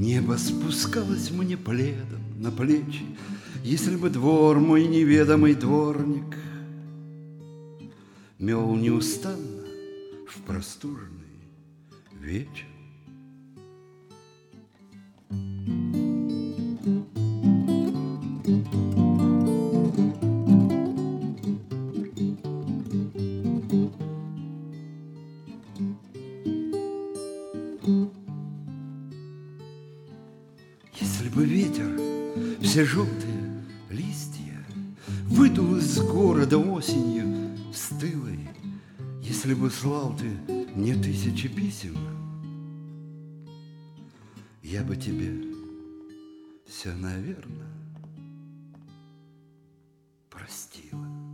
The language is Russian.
Небо спускалось мне пледом на плечи, если бы двор мой неведомый дворник мел неустанно в простуженный вечер. Если бы ветер все желтые листья выдул из города осенью стылой, если бы слал ты мне тысячи писем, я бы тебе все, наверное, простила.